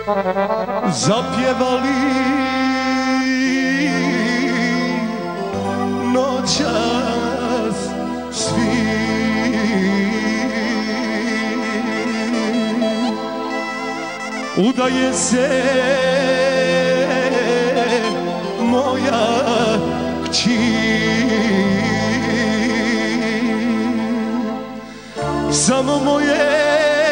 zapjevali noćas svi. Udaje se moja kći, samo moje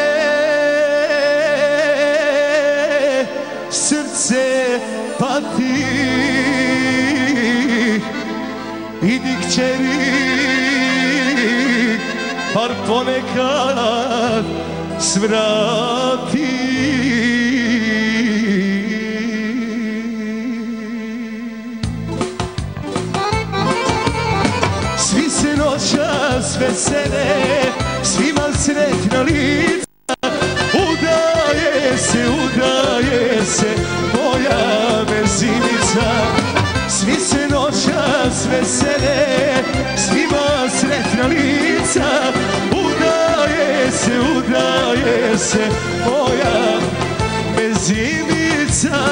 srce pati. Idi kćeri, bar ponekad svrati. Svi se noćas vesele, svima sretna lica. Udaje se moja mezinica. Svi se noćas vesele, svima sretna lica. Udaje se moja mezinica.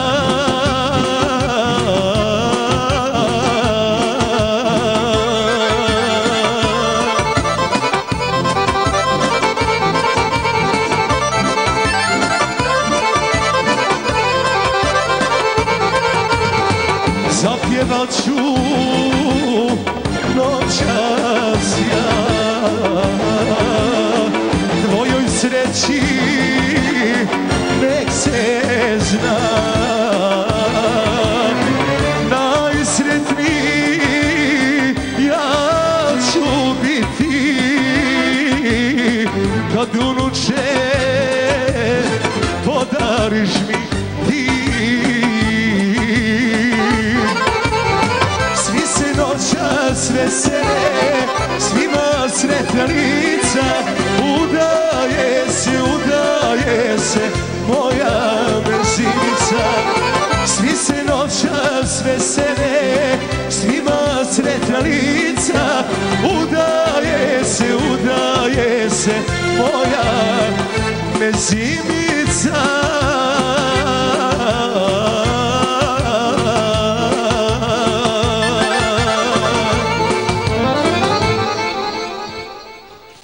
Zapjevat ću noćas ja tvojoj sreći, nek se zna. Najsretniji ja ću biti kad unuče podariš mi ti. Noćas vesele, svima sretna lica. Udaje se moja mezinica. Svi se noćas vesele, svima sretna lica. Udaje se moja mezinica.